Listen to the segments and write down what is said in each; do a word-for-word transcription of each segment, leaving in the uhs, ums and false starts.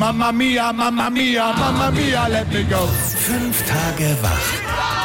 Mamma mia, Mamma mia, Mamma mia, let me go. Fünf Tage wach.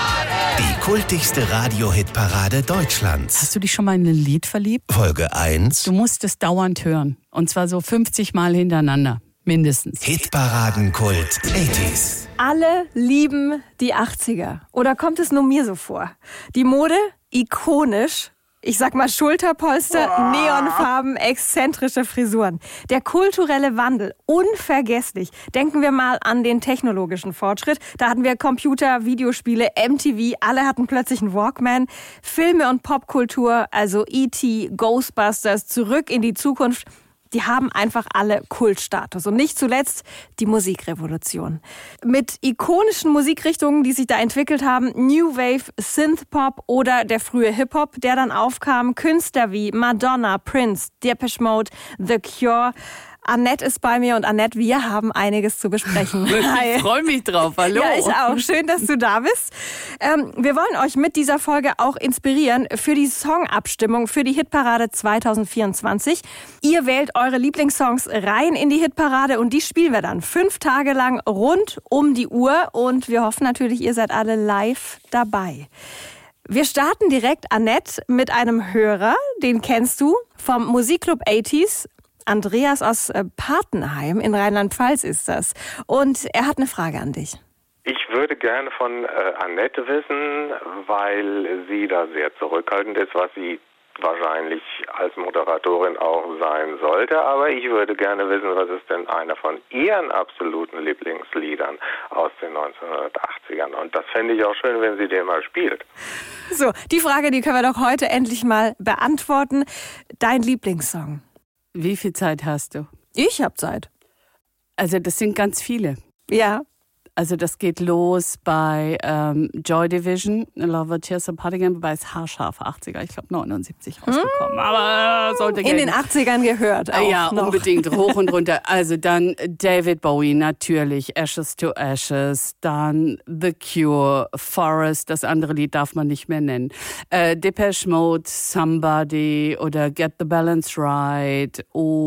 Die kultigste Radio-Hit-Parade Deutschlands. Hast du dich schon mal in ein Lied verliebt? Folge eins. Du musst es dauernd hören. Und zwar so fünfzig Mal hintereinander. Mindestens. Hitparadenkult achtziger. Alle lieben die achtziger. Oder kommt es nur mir so vor? Die Mode, ikonisch. Ich sag mal Schulterpolster, oh. Neonfarben, exzentrische Frisuren. Der kulturelle Wandel, unvergesslich. Denken wir mal an den technologischen Fortschritt. Da hatten wir Computer, Videospiele, M T V, alle hatten plötzlich einen Walkman. Filme und Popkultur, also E T, Ghostbusters, Zurück in die Zukunft. Die haben einfach alle Kultstatus. Und nicht zuletzt die Musikrevolution. Mit ikonischen Musikrichtungen, die sich da entwickelt haben, New Wave, Synthpop oder der frühe Hip-Hop, der dann aufkam, Künstler wie Madonna, Prince, Depeche Mode, The Cure. Annette ist bei mir und Annette, wir haben einiges zu besprechen. Ich freue mich drauf, hallo. Ja, ich auch. Schön, dass du da bist. Ähm, wir wollen euch mit dieser Folge auch inspirieren für die Songabstimmung für die Hitparade zwanzig vierundzwanzig. Ihr wählt eure Lieblingssongs rein in die Hitparade und die spielen wir dann fünf Tage lang rund um die Uhr und wir hoffen natürlich, ihr seid alle live dabei. Wir starten direkt, Annette, mit einem Hörer, den kennst du vom Musikclub achtziger. Andreas aus Patenheim in Rheinland-Pfalz ist das. Und er hat eine Frage an dich. Ich würde gerne von äh, Annette wissen, weil sie da sehr zurückhaltend ist, was sie wahrscheinlich als Moderatorin auch sein sollte. Aber ich würde gerne wissen, was ist denn einer von ihren absoluten Lieblingsliedern aus den neunzehnhundertachtzigern? Und das fände ich auch schön, wenn sie den mal spielt. So, die Frage, die können wir doch heute endlich mal beantworten. Dein Lieblingssong? Wie viel Zeit hast du? Ich habe Zeit. Also das sind ganz viele. Ja. Also das geht los bei ähm, Joy Division, Love Tears Apart Again, wobei es haarscharf achtziger, ich glaube neunundsiebzig rausgekommen. Hm. Aber sollte in den achtzigern gehört auch Ja, noch. Unbedingt, hoch und runter. Also dann David Bowie, natürlich, Ashes to Ashes, dann The Cure, Forest, das andere Lied darf man nicht mehr nennen. Äh, Depeche Mode, Somebody oder Get the Balance Right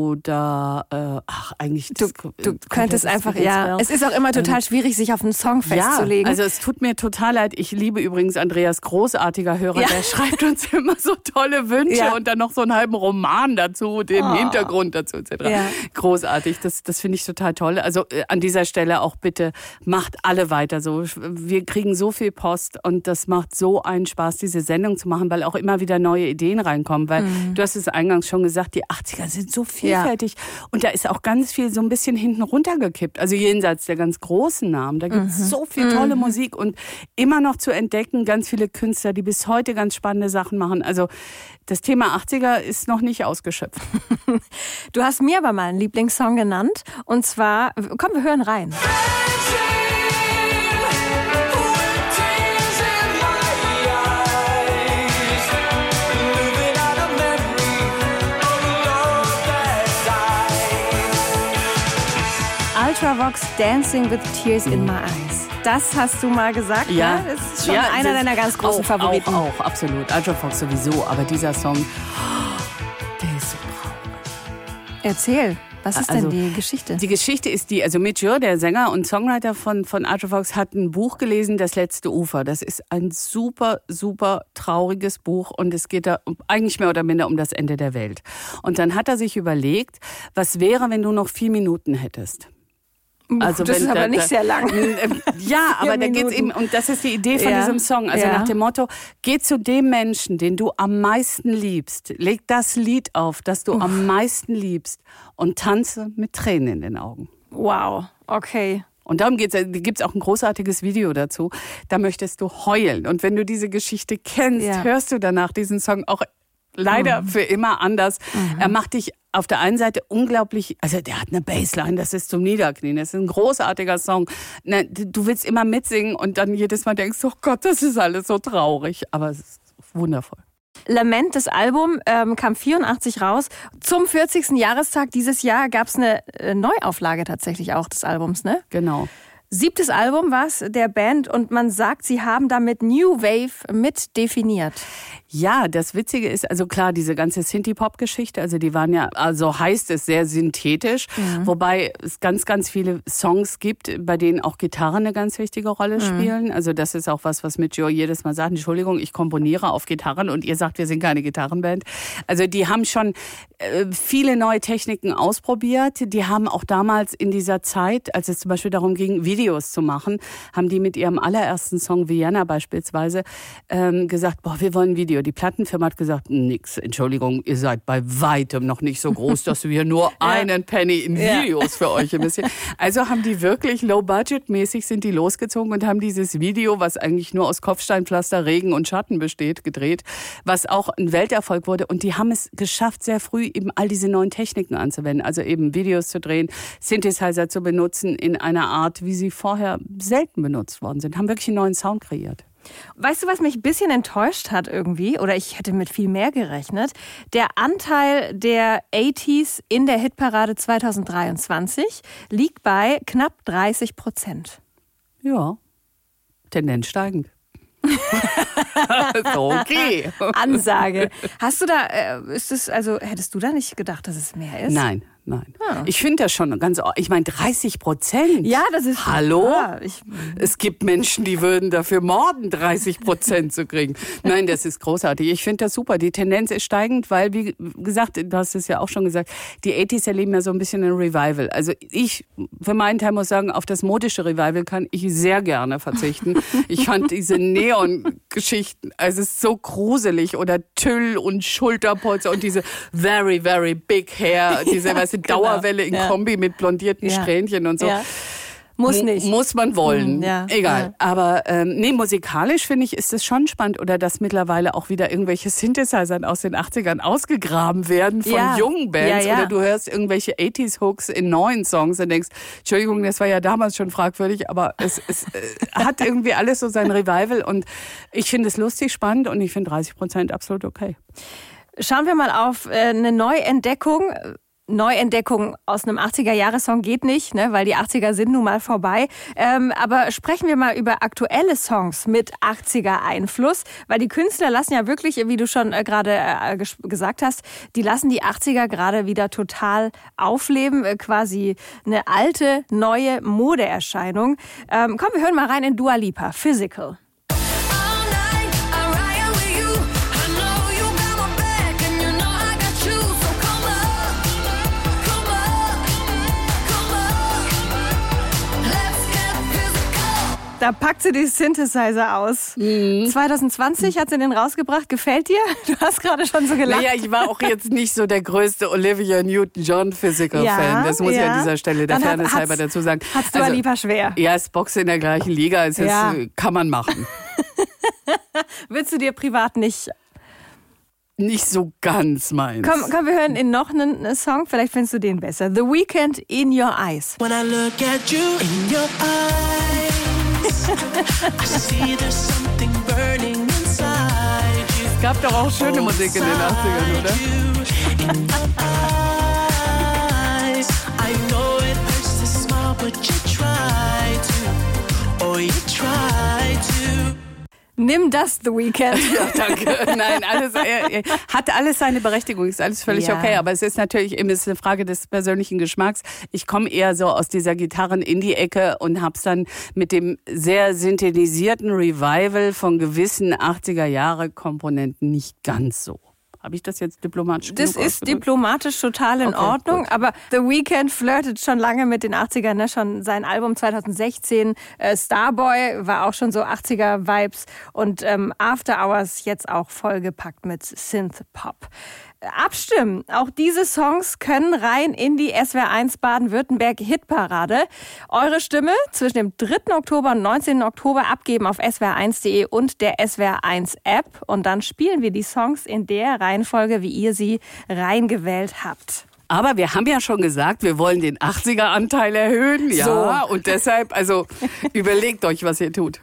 oder, äh, ach eigentlich... Du, das, du könntest einfach, ja, es ist auch immer total schwierig, sich auf einen Song festzulegen. Ja, also es tut mir total leid. Ich liebe übrigens Andreas, großartiger Hörer, ja. Der schreibt uns immer so tolle Wünsche ja. Und dann noch so einen halben Roman dazu, den oh. Hintergrund dazu et cetera. Ja. Großartig, das, das finde ich total toll. Also äh, an dieser Stelle auch bitte, macht alle weiter so. Wir kriegen so viel Post und das macht so einen Spaß, diese Sendung zu machen, weil auch immer wieder neue Ideen reinkommen. Weil mhm. du hast es eingangs schon gesagt, die achtziger sind so vielfältig ja. Und da ist auch ganz viel so ein bisschen hinten runtergekippt. Also jenseits der ganz großen Namen. Da gibt es mhm. so viel tolle mhm. Musik und immer noch zu entdecken, ganz viele Künstler, die bis heute ganz spannende Sachen machen. Also das Thema achtziger ist noch nicht ausgeschöpft. Du hast mir aber mal einen Lieblingssong genannt und zwar, komm, wir hören rein. Ultravox, Dancing with Tears in My Eyes. Das hast du mal gesagt, ja. Ne? Das ist schon ja, einer deiner ganz großen auch, Favoriten. Auch, auch, absolut. Ultravox sowieso, aber dieser Song, der ist so traurig. Erzähl, was ist also, denn die Geschichte? Die Geschichte ist die, also Mitch Ure, der Sänger und Songwriter von, von Ultravox, hat ein Buch gelesen, Das letzte Ufer. Das ist ein super, super trauriges Buch und es geht da eigentlich mehr oder minder um das Ende der Welt. Und dann hat er sich überlegt, was wäre, wenn du noch vier Minuten hättest? Also das wenn, ist aber da, nicht sehr lang. Ja, aber da geht's eben, und das ist die Idee von ja. diesem Song. Also ja. nach dem Motto, geh zu dem Menschen, den du am meisten liebst. Leg das Lied auf, das du Uff. am meisten liebst und tanze mit Tränen in den Augen. Wow, okay. Und darum geht's, da gibt's auch ein großartiges Video dazu. Da möchtest du heulen. Und wenn du diese Geschichte kennst, ja. hörst du danach diesen Song auch leider mhm. für immer anders. Mhm. Er macht dich auf der einen Seite unglaublich, also der hat eine Bassline, das ist zum Niederknien, das ist ein großartiger Song. Du willst immer mitsingen und dann jedes Mal denkst, oh Gott, das ist alles so traurig, aber es ist wundervoll. Lament, das Album, ähm, kam vierundachtzig raus. Zum vierzigsten Jahrestag dieses Jahr gab es eine äh, Neuauflage tatsächlich auch des Albums, ne? Genau. Siebtes Album war es der Band und man sagt, sie haben damit New Wave mit definiert. Ja, das Witzige ist, also klar, diese ganze Synthie-Pop-Geschichte, also die waren ja, also heißt es, sehr synthetisch, mhm. wobei es ganz, ganz viele Songs gibt, bei denen auch Gitarren eine ganz wichtige Rolle mhm. spielen. Also das ist auch was, was mit Joe jedes Mal sagt, Entschuldigung, ich komponiere auf Gitarren und ihr sagt, wir sind keine Gitarrenband. Also die haben schon äh, viele neue Techniken ausprobiert. Die haben auch damals in dieser Zeit, als es zum Beispiel darum ging, Videos zu machen, haben die mit ihrem allerersten Song, Vienna beispielsweise, ähm, gesagt, boah, wir wollen ein Video. Die Plattenfirma hat gesagt, nix, Entschuldigung, ihr seid bei weitem noch nicht so groß, dass wir nur ja. einen Penny in Videos ja. für euch investieren. Also haben die wirklich low-budget-mäßig sind die losgezogen und haben dieses Video, was eigentlich nur aus Kopfsteinpflaster, Regen und Schatten besteht, gedreht, was auch ein Welterfolg wurde. Und die haben es geschafft, sehr früh eben all diese neuen Techniken anzuwenden. Also eben Videos zu drehen, Synthesizer zu benutzen in einer Art, wie sie vorher selten benutzt worden sind. Haben wirklich einen neuen Sound kreiert. Weißt du, was mich ein bisschen enttäuscht hat irgendwie, oder ich hätte mit viel mehr gerechnet? Der Anteil der achtziger in der Hitparade zwanzig dreiundzwanzig liegt bei knapp dreißig Prozent. Ja, Tendenz steigend. Okay. Ansage. Hast du da, äh, ist es, also hättest du da nicht gedacht, dass es mehr ist? Nein. Nein. Ah. Ich finde das schon ganz, ich meine dreißig Prozent. Ja, das ist... Hallo? Ja, ich, es gibt Menschen, die würden dafür morden, dreißig Prozent zu kriegen. Nein, das ist großartig. Ich finde das super. Die Tendenz ist steigend, weil, wie gesagt, du hast es ja auch schon gesagt, die achtziger erleben ja so ein bisschen ein Revival. Also ich, für meinen Teil muss sagen, auf das modische Revival kann ich sehr gerne verzichten. Ich fand diese Neon-Geschichten, also es ist so gruselig, oder Tüll und Schulterpolster und diese very, very big hair, diese, weißt du, Dauerwelle in ja. Kombi mit blondierten ja. Strähnchen und so. Ja. Muss nicht. Muss man wollen. Ja. Egal. Ja. Aber ähm, nee, musikalisch finde ich, ist es schon spannend. Oder dass mittlerweile auch wieder irgendwelche Synthesizern aus den achtzigern ausgegraben werden von ja. jungen Bands. Ja, ja. Oder du hörst irgendwelche achtziger-Hooks in neuen Songs und denkst, Entschuldigung, das war ja damals schon fragwürdig, aber es, es äh, hat irgendwie alles so sein Revival. Und ich finde es lustig, spannend und ich finde dreißig Prozent absolut okay. Schauen wir mal auf äh, eine Neuentdeckung. Neuentdeckung aus einem achtziger-Jahre-Song geht nicht, ne, weil die achtziger sind nun mal vorbei. Ähm, aber sprechen wir mal über aktuelle Songs mit achtziger-Einfluss, weil die Künstler lassen ja wirklich, wie du schon äh, gerade äh, gesagt hast, die lassen die achtziger gerade wieder total aufleben, äh, quasi eine alte, neue Modeerscheinung. Ähm, komm, wir hören mal rein in Dua Lipa, Physical. Da packt sie die Synthesizer aus. Mhm. zwanzig zwanzig hat sie den rausgebracht. Gefällt dir? Du hast gerade schon so gelacht. Naja, ich war auch jetzt nicht so der größte Olivia Newton-John-Physical-Fan. Ja, das muss ja. ich an dieser Stelle der Fairness halber dazu sagen. Hat's Dua Lipa schwer? Ja, es Box in der gleichen Liga. Es ja. ist, kann man machen. Willst du dir privat nicht... Nicht so ganz meins. Komm, komm, wir hören in noch einen Song. Vielleicht findest du den besser. The Weeknd, In Your Eyes. When I look at you in your eyes, I see there's something burning inside you. Es gab doch auch schöne Musik in den achtzigern, oder? In your eyes, I know it hurts to smile, but you try to. Oh, you try to. Nimm das, The Weeknd. Ja, danke. Nein, alles, äh, hat alles seine Berechtigung, ist alles völlig ja. okay. Aber es ist natürlich eben ist eine Frage des persönlichen Geschmacks. Ich komme eher so aus dieser Gitarren-Indie-Ecke und hab's dann mit dem sehr synthetisierten Revival von gewissen achtziger-Jahre-Komponenten nicht ganz so. Habe ich das jetzt diplomatisch Das ist diplomatisch total in okay, Ordnung, gut. Aber The Weeknd flirtet schon lange mit den achtzigern, ne? Schon sein Album zwanzig sechzehn, äh, Starboy, war auch schon so achtziger-Vibes und ähm, After Hours jetzt auch vollgepackt mit Synth-Pop. Abstimmen. Auch diese Songs können rein in die S W R eins Baden-Württemberg-Hitparade. Eure Stimme zwischen dem dritten Oktober und neunzehnten Oktober abgeben auf s w r eins punkt de und der S W R eins App. Und dann spielen wir die Songs in der Reihenfolge, wie ihr sie reingewählt habt. Aber wir haben ja schon gesagt, wir wollen den achtziger-Anteil erhöhen. Ja, so. Und deshalb, also überlegt euch, was ihr tut.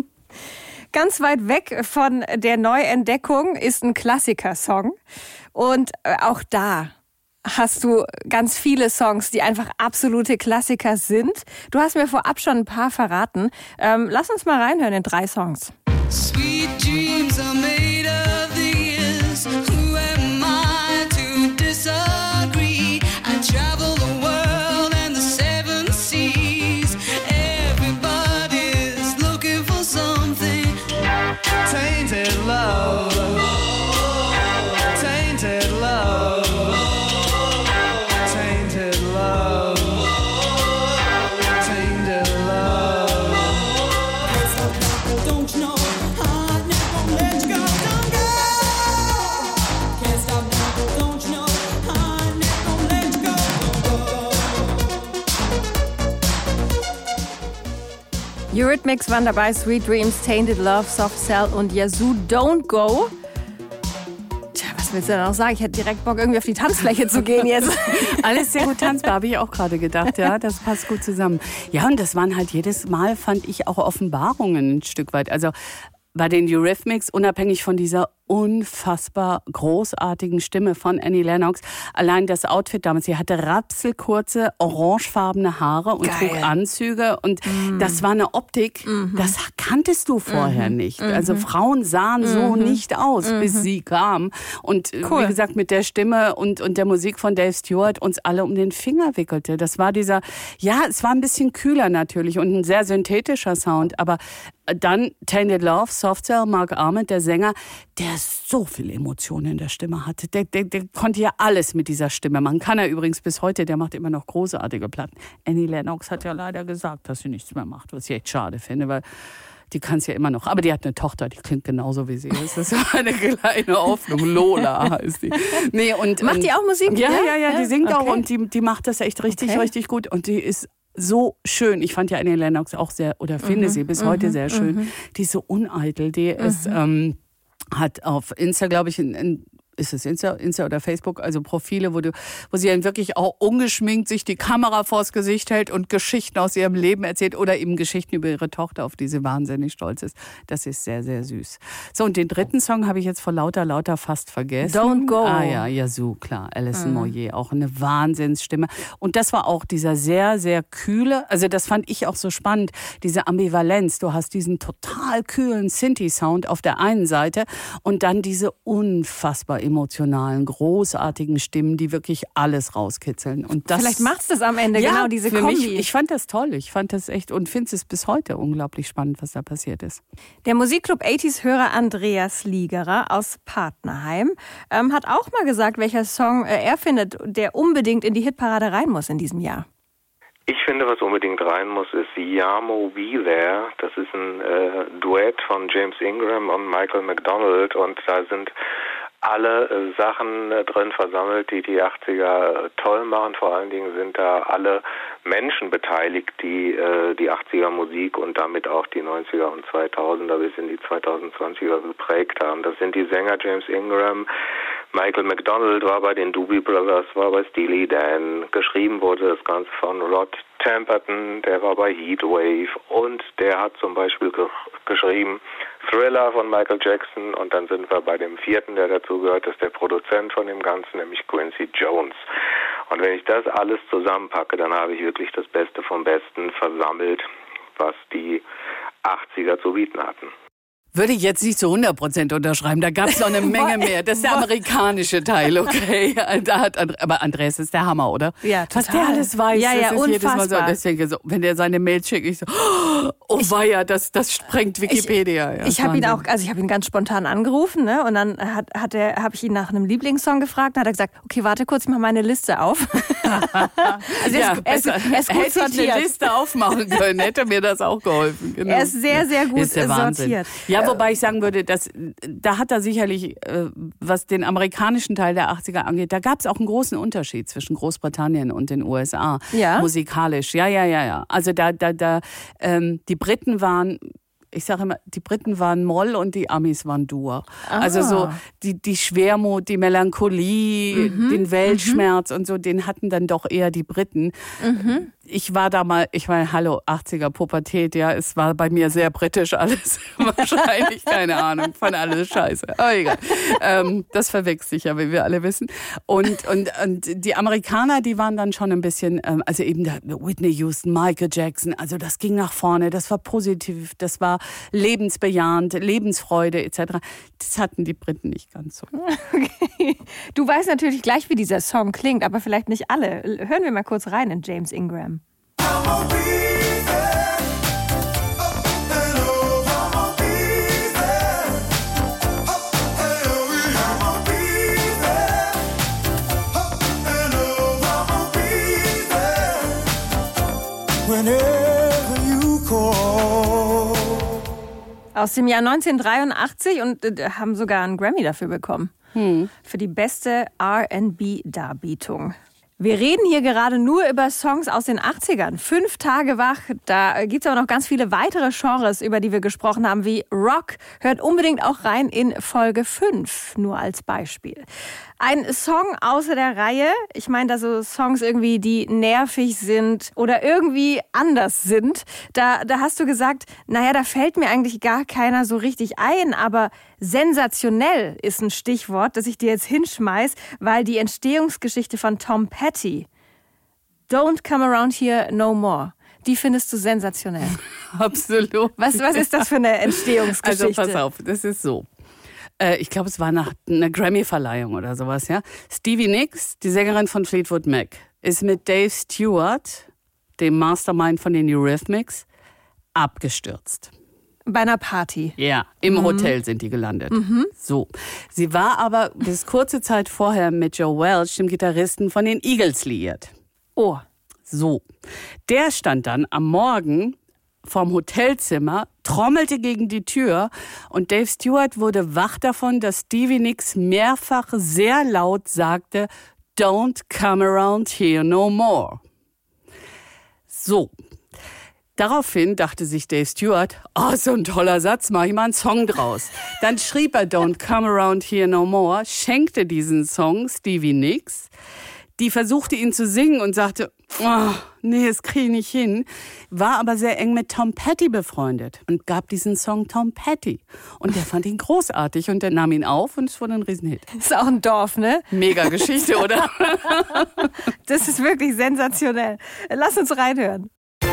Ganz weit weg von der Neuentdeckung ist ein Klassikersong. Und auch da hast du ganz viele Songs, die einfach absolute Klassiker sind. Du hast mir vorab schon ein paar verraten. Ähm, lass uns mal reinhören in drei Songs. Sweet dreams are made of these. Who am I to disagree? I travel the world and the seven seas. Everybody's looking for something. Tainted love. Tainted love. Tainted love. Tainted love. Don't you know I never let you go? Don't go. Can't stop now. Don't you know I never let you go? Don't go. Eurythmics waren dabei, Sweet Dreams, Tainted Love, Soft Cell und Yazoo, Don't Go. Tja, was willst du denn noch sagen? Ich hätte direkt Bock, irgendwie auf die Tanzfläche zu gehen jetzt. Alles sehr gut tanzbar, habe ich auch gerade gedacht. Ja, das passt gut zusammen. Ja, und das waren halt jedes Mal, fand ich, auch Offenbarungen ein Stück weit. Also bei den Eurythmics, unabhängig von dieser unfassbar großartigen Stimme von Annie Lennox, allein das Outfit damals, sie hatte rapselkurze, orangefarbene Haare und Geil. trug Anzüge und mm. das war eine Optik, mm. das kanntest du vorher mm. nicht. Mm. Also Frauen sahen mm. so nicht aus, mm. bis sie kam und cool. wie gesagt mit der Stimme und, und der Musik von Dave Stewart uns alle um den Finger wickelte. Das war dieser, ja, es war ein bisschen kühler natürlich und ein sehr synthetischer Sound, aber dann Tainted Love, Soft Cell, Mark Arment, der Sänger, der so viel Emotionen in der Stimme hatte. Der, der, der konnte ja alles mit dieser Stimme machen. Kann er übrigens bis heute, der macht immer noch großartige Platten. Annie Lennox hat ja leider gesagt, dass sie nichts mehr macht, was ich echt schade finde, weil die kann es ja immer noch. Aber die hat eine Tochter, die klingt genauso wie sie ist. Das ist eine kleine Hoffnung. Lola heißt die. Nee, und, Macht die auch Musik? Ja, ja, ja, die singt okay. auch und die, die macht das echt richtig, okay. richtig gut. Und die ist so schön. Ich fand ja Annie Lennox auch sehr, oder finde mhm. sie bis mhm. heute sehr schön. Mhm. Die ist so uneitel. Die mhm. ist, ähm, hat auf Insta, glaube ich, ein, ein ist es Insta, Insta oder Facebook, also Profile, wo du, wo sie dann wirklich auch ungeschminkt sich die Kamera vors Gesicht hält und Geschichten aus ihrem Leben erzählt oder eben Geschichten über ihre Tochter, auf die sie wahnsinnig stolz ist. Das ist sehr, sehr süß. So, und den dritten Song habe ich jetzt vor lauter, lauter fast vergessen. Don't Go. Ah ja, Yazoo, klar. Alison mhm. Moyet, auch eine Wahnsinnsstimme. Und das war auch dieser sehr, sehr kühle, also das fand ich auch so spannend, diese Ambivalenz. Du hast diesen total kühlen Synthi-Sound auf der einen Seite und dann diese unfassbar emotionalen, großartigen Stimmen, die wirklich alles rauskitzeln. Und das, vielleicht macht's das am Ende, ja, genau, diese für Kombi. mich, ich fand das toll. Ich fand das echt und finde es bis heute unglaublich spannend, was da passiert ist. Der Musikclub achtziger-Hörer Andreas Liegerer aus Partnerheim ähm, hat auch mal gesagt, welcher Song äh, er findet, der unbedingt in die Hitparade rein muss in diesem Jahr. Ich finde, was unbedingt rein muss, ist Yamo Be There. Das ist ein äh, Duett von James Ingram und Michael McDonald und da sind alle äh, Sachen äh, drin versammelt, die die achtziger äh, toll machen. Vor allen Dingen sind da alle Menschen beteiligt, die äh, die achtziger Musik und damit auch die neunziger und zweitausender bis in die zweitausendzwanziger geprägt haben. Das sind die Sänger James Ingram, Michael McDonald war bei den Doobie Brothers, war bei Steely Dan. Geschrieben wurde das Ganze von Rod Temperton, der war bei Heatwave und der hat zum Beispiel ge- geschrieben Thriller von Michael Jackson und dann sind wir bei dem vierten, der dazu gehört, das ist der Produzent von dem Ganzen, nämlich Quincy Jones. Und wenn ich das alles zusammenpacke, dann habe ich wirklich das Beste vom Besten versammelt, was die achtziger zu bieten hatten. Würde ich jetzt nicht zu hundert Prozent unterschreiben. Da gab es noch eine Menge mehr. Das ist der amerikanische Teil, okay? Da hat And- aber Andreas ist der Hammer, oder? Ja, total. Was der alles weiß, ja, ja, das ist jedes Mal so. unfassbar. Deswegen so, wenn der seine Mail schickt, ich so, oh weia, das, das sprengt Wikipedia. Ich, ja, ich habe ihn Wahnsinn. auch, also ich habe ihn ganz spontan angerufen, ne? Und dann hat, hat er, habe ich ihn nach einem Lieblingssong gefragt. Dann hat er gesagt, okay, warte kurz, ich mach meine Liste auf. Also ja, er, ist, er, ist, er ist gut hätte sortiert. ich eine Liste aufmachen können, hätte mir das auch geholfen. Genau. Er ist sehr, sehr gut ist der Wahnsinn. sortiert. Ja, wobei ich sagen würde, dass, da hat er sicherlich, äh, was den amerikanischen Teil der achtziger angeht, da gab es auch einen großen Unterschied zwischen Großbritannien und den U S A. Ja? Musikalisch. Ja, ja, ja, ja. Also da, da, da, ähm, die Briten waren, ich sage immer, die Briten waren Moll und die Amis waren Dur. Ah. Also so die, die Schwermut, die Melancholie, Mhm. den Weltschmerz mhm. und so, den hatten dann doch eher die Briten. Mhm. ich war da mal, ich meine, hallo, achtziger Pubertät, ja, es war bei mir sehr britisch alles. Wahrscheinlich, keine Ahnung, von alles Scheiße. Aber egal. Ähm, das verwechselt sich ja, wie wir alle wissen. Und, und, und die Amerikaner, die waren dann schon ein bisschen, ähm, also eben der Whitney Houston, Michael Jackson, also das ging nach vorne, das war positiv, das war lebensbejahend, Lebensfreude et cetera. Das hatten die Briten nicht ganz so. Okay. Du weißt natürlich gleich, wie dieser Song klingt, aber vielleicht nicht alle. Hören wir mal kurz rein in James Ingram. Aus dem Jahr neunzehnhundertdreiundachtzig und äh, haben sogar einen Grammy dafür bekommen. Hm. Für die beste R and B-Darbietung. Wir reden hier gerade nur über Songs aus den achtzigern. Fünf Tage wach, da gibt es aber noch ganz viele weitere Genres, über die wir gesprochen haben, wie Rock. Hört unbedingt auch rein in Folge fünf, nur als Beispiel. Ein Song außer der Reihe, ich meine da so Songs irgendwie, die nervig sind oder irgendwie anders sind. Da, da hast du gesagt, naja, da fällt mir eigentlich gar keiner so richtig ein, aber sensationell ist ein Stichwort, das ich dir jetzt hinschmeiß, weil die Entstehungsgeschichte von Tom Petty, Don't Come Around Here No More, die findest du sensationell. Absolut. Was, was ist das für eine Entstehungsgeschichte? Also pass auf, das ist so. Ich glaube, es war nach einer Grammy-Verleihung oder sowas, ja. Stevie Nicks, die Sängerin von Fleetwood Mac, ist mit Dave Stewart, dem Mastermind von den Eurythmics, abgestürzt. Bei einer Party? Ja, im mhm. Hotel sind die gelandet. Mhm. So. Sie war aber bis kurze Zeit vorher mit Joe Welch, dem Gitarristen von den Eagles, liiert. Oh. So. Der stand dann am Morgen vorm Hotelzimmer, trommelte gegen die Tür und Dave Stewart wurde wach davon, dass Stevie Nicks mehrfach sehr laut sagte, Don't come around here no more. So. Daraufhin dachte sich Dave Stewart, oh, so ein toller Satz, mach ich mal einen Song draus. Dann schrieb er Don't come around here no more, schenkte diesen Song Stevie Nicks. Die versuchte ihn zu singen und sagte, oh, nee, das kriege ich nicht hin. War aber sehr eng mit Tom Petty befreundet und gab diesen Song Tom Petty. Und der fand ihn großartig und der nahm ihn auf und es wurde ein Riesenhit. Ist auch ein Dorf, ne? Mega Geschichte, oder? Das ist wirklich sensationell. Lass uns reinhören.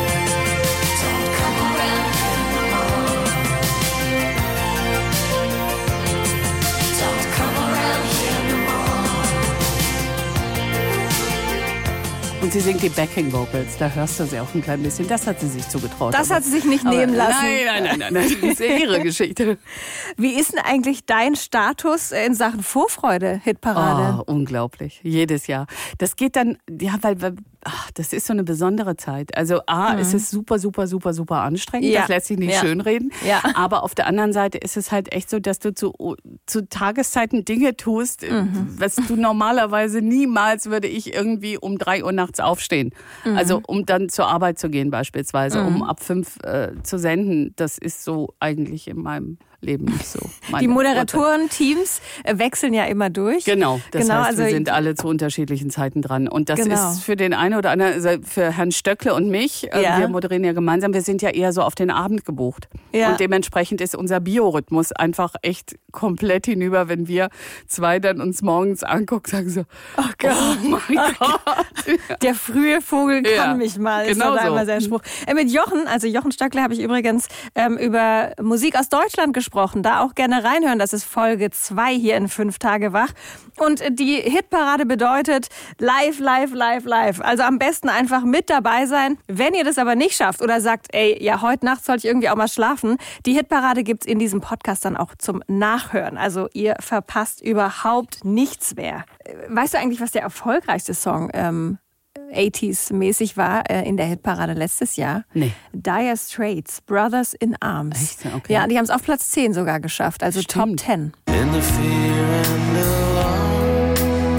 Und sie singt die Backing Vocals, da hörst du sie auch ein klein bisschen. Das hat sie sich zugetraut. Das hat sie sich nicht nehmen lassen. Nein, nein, nein, nein, das ist ihre Geschichte. Wie ist denn eigentlich dein Status in Sachen Vorfreude, Hitparade? Oh, unglaublich, jedes Jahr. Das geht dann, ja, weil, weil ach, das ist so eine besondere Zeit. Also A, mhm. ist es super, super, super, super anstrengend. Ja. Das lässt sich nicht ja. schönreden. Ja. Aber auf der anderen Seite ist es halt echt so, dass du zu, zu Tageszeiten Dinge tust, mhm. was du normalerweise niemals, würde ich irgendwie um drei Uhr nachts aufstehen. Mhm. Also um dann zur Arbeit zu gehen beispielsweise, mhm. um ab fünf äh, zu senden. Das ist so eigentlich in meinem Leben nicht so. Die Moderatoren-Teams wechseln ja immer durch. Genau, das genau, heißt, also wir sind alle zu unterschiedlichen Zeiten dran. Und das genau. ist für den einen oder anderen, also für Herrn Stöckle und mich, ja. wir moderieren ja gemeinsam, wir sind ja eher so auf den Abend gebucht. Ja. Und dementsprechend ist unser Biorhythmus einfach echt komplett hinüber, wenn wir zwei dann uns morgens angucken, sagen so, oh Gott, oh mein oh Gott. Gott. Der frühe Vogel kann ja. mich mal, ist genau doch so. einmal sein Spruch. Äh, mit Jochen, also Jochen Stöckle, habe ich übrigens ähm, über Musik aus Deutschland gesprochen. Da auch gerne reinhören, das ist Folge zwei hier in fünf Tage wach. Und die Hitparade bedeutet live, live, live, live. Also am besten einfach mit dabei sein. Wenn ihr das aber nicht schafft oder sagt, ey, ja, heute Nacht sollte ich irgendwie auch mal schlafen, die Hitparade gibt's in diesem Podcast dann auch zum Nachhören. Also ihr verpasst überhaupt nichts mehr. Weißt du eigentlich, was der erfolgreichste Song ähm, achtziger-mäßig war äh, in der Hitparade letztes Jahr? Nee. Dire Straits, Brothers in Arms. Echt? Okay. Ja, die haben es auf Platz zehn sogar geschafft, also Stimmt. Top zehn. In the fear and alarm,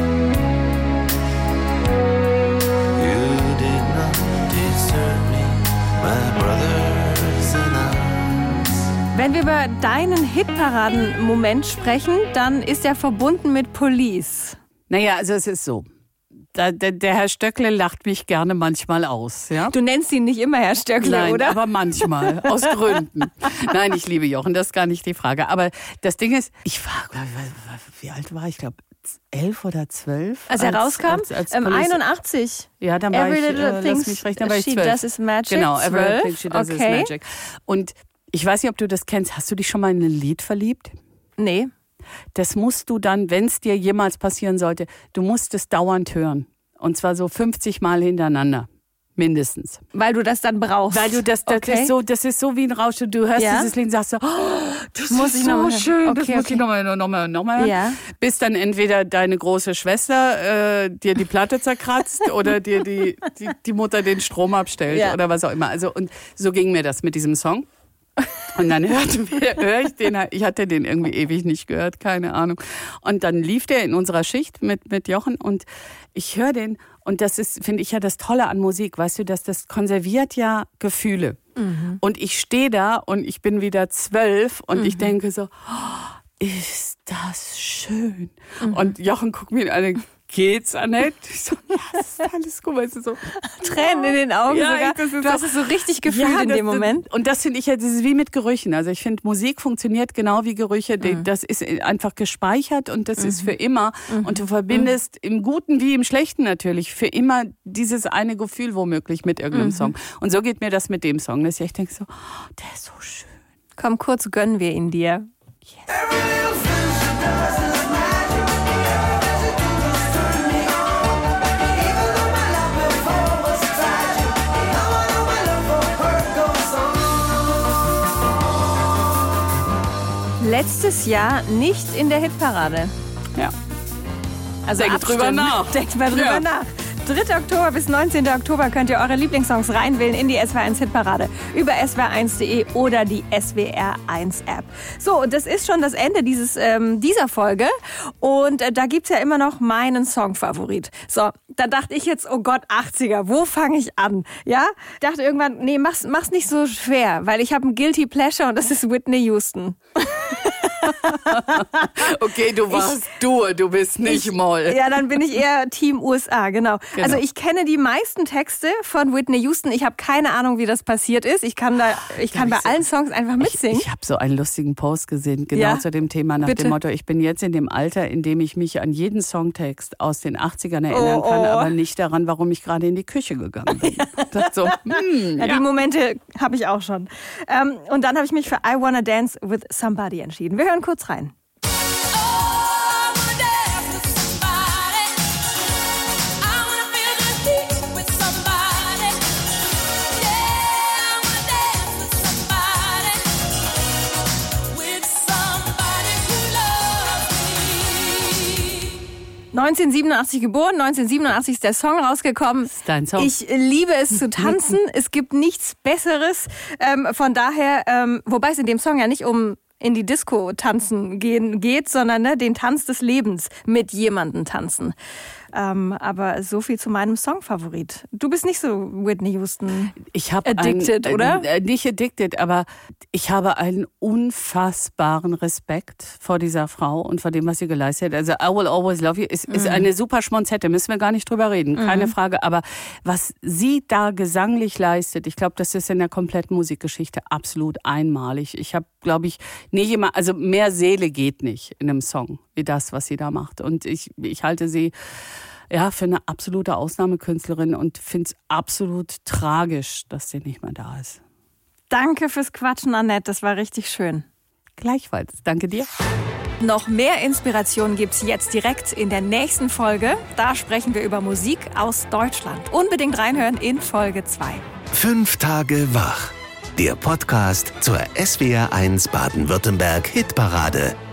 you did not desert me, my brothers in arms. Wenn wir über deinen Hitparaden-Moment sprechen, dann ist er verbunden mit Police. Naja, also es ist so. Da, der, der Herr Stöckle lacht mich gerne manchmal aus. Ja? Du nennst ihn nicht immer Herr Stöckle, Nein, oder? aber manchmal, aus Gründen. Nein, ich liebe Jochen, das ist gar nicht die Frage. Aber das Ding ist, ich war, wie alt war ich? Ich glaube, elf oder zwölf. Als er rauskam? Als, als ähm, Police- einundachtzig. Ja, dann war Every ich, little äh, things lass mich rechnen, dann war ich she zwölf. does is magic. Genau, every little zwölf. thing she does Okay. is magic. Und ich weiß nicht, ob du das kennst. Hast du dich schon mal in ein Lied verliebt? Nee. Das musst du dann, wenn es dir jemals passieren sollte, du musst es dauernd hören. Und zwar so fünfzig Mal hintereinander. Mindestens. Weil du das dann brauchst. Weil du das, das, Okay. ist, so, das ist so wie ein Rausch. Du hörst Ja? dieses Lied und sagst so, oh, das Muss ist ich noch so mal hören. schön, das Okay, muss okay. ich nochmal noch mal, noch mal hören. Ja. Bis dann entweder deine große Schwester äh, dir die Platte zerkratzt oder dir die, die, die Mutter den Strom abstellt Ja. oder was auch immer. Also, und so ging mir das mit diesem Song. Und dann hörte wir, hör ich den, ich hatte den irgendwie ewig nicht gehört, keine Ahnung. Und dann lief der in unserer Schicht mit, mit Jochen und ich höre den und das ist, finde ich ja das Tolle an Musik, weißt du, dass das konserviert ja Gefühle. Mhm. Und ich stehe da und ich bin wieder zwölf und mhm. ich denke so, oh, ist das schön. Mhm. Und Jochen guckt mir an, geht's, Annette? Ich so, ja, das ist alles gut. Weißt du, so. Tränen in den Augen Ja, sogar. das ist Du so- hast es so richtig gefühlt Ja, in das- dem Moment. Das, und das finde ich ja, das ist wie mit Gerüchen. Also ich finde, Musik funktioniert genau wie Gerüche. Die- Das ist einfach gespeichert und das ist für immer. Und du verbindest im Guten wie im Schlechten natürlich für immer dieses eine Gefühl womöglich mit irgendeinem Song. Und so geht mir das mit dem Song, dass ich echt denke so, oh, der ist so schön. Komm, kurz gönnen wir ihn dir. Letztes Jahr nicht in der Hitparade. Ja. Also Denkt abstimmen. drüber nach. Denkt mal drüber Ja. nach. dritter Oktober bis neunzehnten Oktober könnt ihr eure Lieblingssongs reinwählen in die S W R eins Hitparade über S W R eins punkt de oder die S W R eins App. So, und das ist schon das Ende dieses, ähm, dieser Folge. Und äh, da gibt's ja immer noch meinen Songfavorit. So, da dachte ich jetzt, oh Gott, achtziger, wo fange ich an? Ja, dachte irgendwann, nee, mach's, mach's nicht so schwer, weil ich habe ein Guilty Pleasure und das ist Whitney Houston. Okay, du warst Dur, du bist nicht Ich- Moll. Ja, dann bin ich eher Team U S A, genau. Genau. Also ich kenne die meisten Texte von Whitney Houston. Ich habe keine Ahnung, wie das passiert ist. Ich kann da, ich kann bei ich so- allen Songs einfach mitsingen. Ich, ich habe so einen lustigen Post gesehen, genau Ja? zu dem Thema, nach Bitte. dem Motto, ich bin jetzt in dem Alter, in dem ich mich an jeden Songtext aus den achtzigern erinnern Oh, kann, oh. aber nicht daran, warum ich gerade in die Küche gegangen bin. Das so, hm, ja, ja. Die Momente habe ich auch schon. Ähm, und dann habe ich mich für I Wanna Dance with Somebody entschieden. Wir hören kurz rein. neunzehnhundertsiebenundachtzig geboren, neunzehnhundertsiebenundachtzig ist der Song rausgekommen. ist dein Song. Ich liebe es zu tanzen. Es gibt nichts Besseres. Ähm, von daher, ähm, wobei es in dem Song ja nicht um in die Disco tanzen gehen geht, sondern ne, den Tanz des Lebens mit jemandem tanzen. Ähm, aber so viel zu meinem Songfavorit. Du bist nicht so Whitney Houston. Ich habe Addicted, einen, oder? Äh, nicht addicted, aber ich habe einen unfassbaren Respekt vor dieser Frau und vor dem, was sie geleistet hat. Also I Will Always Love You ist, ist eine super Schmonzette, müssen wir gar nicht drüber reden, keine Frage. Aber was sie da gesanglich leistet, ich glaube, das ist in der kompletten Musikgeschichte absolut einmalig. Ich habe, glaube ich, nie jemand, also mehr Seele geht nicht in einem Song wie das, was sie da macht. Und ich, ich halte sie ja für eine absolute Ausnahmekünstlerin und finde es absolut tragisch, dass sie nicht mehr da ist. Danke fürs Quatschen, Annette. Das war richtig schön. Gleichfalls. Danke dir. Noch mehr Inspiration gibt's jetzt direkt in der nächsten Folge. Da sprechen wir über Musik aus Deutschland. Unbedingt reinhören in Folge zwei. Fünf Tage wach. Der Podcast zur S W R eins Baden-Württemberg Hitparade.